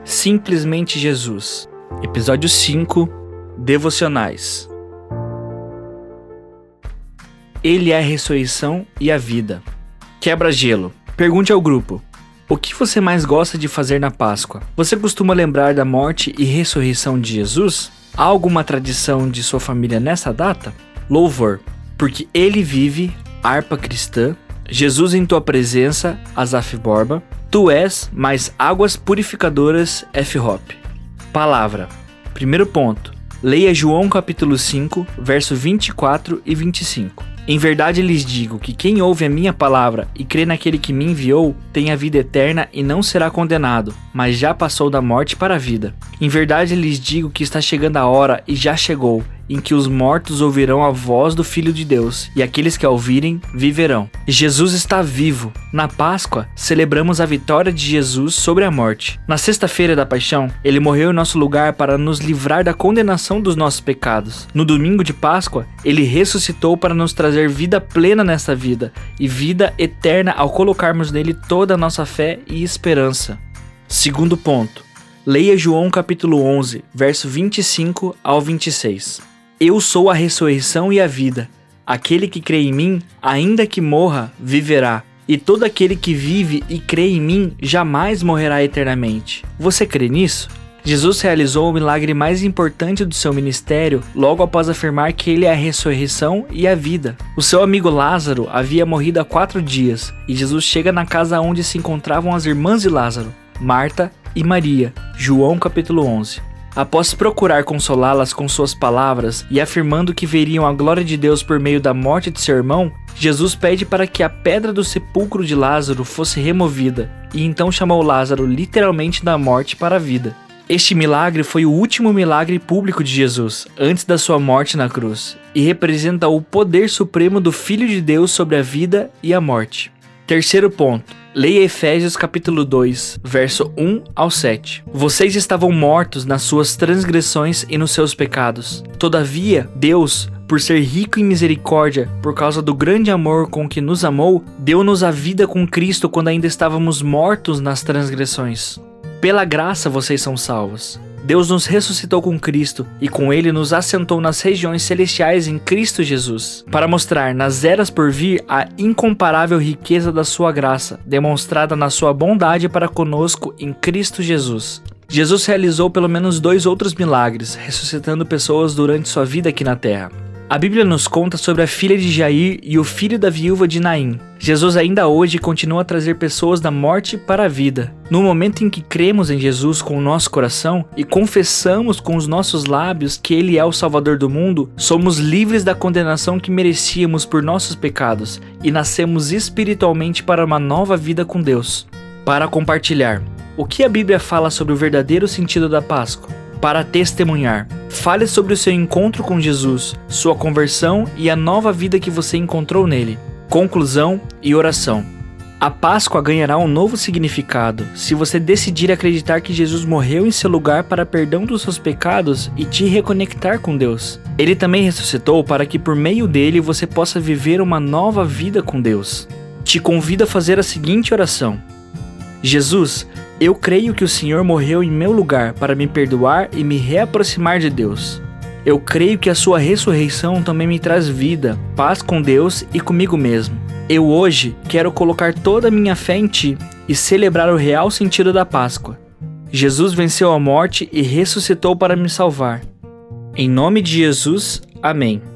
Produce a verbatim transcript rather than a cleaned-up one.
Simplesmente Jesus. Episódio cinco, Devocionais. Ele é a ressurreição e a vida. Quebra-gelo. Pergunte ao grupo: o que você mais gosta de fazer na Páscoa? Você costuma lembrar da morte e ressurreição de Jesus? Há alguma tradição de sua família nessa data? Louvor. Porque ele vive, harpa cristã. Jesus em tua presença, Asaf Borba. Tu és mais águas purificadoras, F-Hop. Palavra. Primeiro ponto. Leia João capítulo cinco, verso vinte e quatro e vinte e cinco. Em verdade lhes digo que quem ouve a minha palavra e crê naquele que me enviou tem a vida eterna e não será condenado, mas já passou da morte para a vida. Em verdade lhes digo que está chegando a hora e já chegou, em que os mortos ouvirão a voz do Filho de Deus, e aqueles que a ouvirem viverão. Jesus está vivo. Na Páscoa, celebramos a vitória de Jesus sobre a morte. Na sexta-feira da Paixão, ele morreu em nosso lugar para nos livrar da condenação dos nossos pecados. No domingo de Páscoa, ele ressuscitou para nos trazer vida plena nesta vida, e vida eterna ao colocarmos nele toda a nossa fé e esperança. Segundo ponto. Leia João capítulo onze, verso vinte e cinco ao vinte e seis. Eu sou a ressurreição e a vida. Aquele que crê em mim, ainda que morra, viverá. E todo aquele que vive e crê em mim, jamais morrerá eternamente. Você crê nisso? Jesus realizou o milagre mais importante do seu ministério logo após afirmar que ele é a ressurreição e a vida. O seu amigo Lázaro havia morrido há quatro dias, e Jesus chega na casa onde se encontravam as irmãs de Lázaro, Marta e Maria. João capítulo onze. Após procurar consolá-las com suas palavras e afirmando que veriam a glória de Deus por meio da morte de seu irmão, Jesus pede para que a pedra do sepulcro de Lázaro fosse removida, e então chamou Lázaro literalmente da morte para a vida. Este milagre foi o último milagre público de Jesus, antes da sua morte na cruz, e representa o poder supremo do Filho de Deus sobre a vida e a morte. Terceiro ponto. Leia Efésios capítulo dois, verso um ao sete. Vocês estavam mortos nas suas transgressões e nos seus pecados. Todavia, Deus, por ser rico em misericórdia, por causa do grande amor com que nos amou, deu-nos a vida com Cristo quando ainda estávamos mortos nas transgressões. Pela graça vocês são salvos. Deus nos ressuscitou com Cristo e com ele nos assentou nas regiões celestiais em Cristo Jesus, para mostrar nas eras por vir a incomparável riqueza da sua graça, demonstrada na sua bondade para conosco em Cristo Jesus. Jesus realizou pelo menos dois outros milagres, ressuscitando pessoas durante sua vida aqui na terra. A Bíblia nos conta sobre a filha de Jair e o filho da viúva de Naim. Jesus ainda hoje continua a trazer pessoas da morte para a vida. No momento em que cremos em Jesus com o nosso coração e confessamos com os nossos lábios que Ele é o Salvador do mundo, somos livres da condenação que merecíamos por nossos pecados e nascemos espiritualmente para uma nova vida com Deus. Para compartilhar, o que a Bíblia fala sobre o verdadeiro sentido da Páscoa? Para testemunhar, fale sobre o seu encontro com Jesus, sua conversão e a nova vida que você encontrou nele. Conclusão e oração. A Páscoa ganhará um novo significado se você decidir acreditar que Jesus morreu em seu lugar para perdão dos seus pecados e te reconectar com Deus. Ele também ressuscitou para que por meio dele você possa viver uma nova vida com Deus. Te convido a fazer a seguinte oração: Jesus, eu creio que o Senhor morreu em meu lugar para me perdoar e me reaproximar de Deus. Eu creio que a sua ressurreição também me traz vida, paz com Deus e comigo mesmo. Eu hoje quero colocar toda a minha fé em Ti e celebrar o real sentido da Páscoa. Jesus venceu a morte e ressuscitou para me salvar. Em nome de Jesus, amém.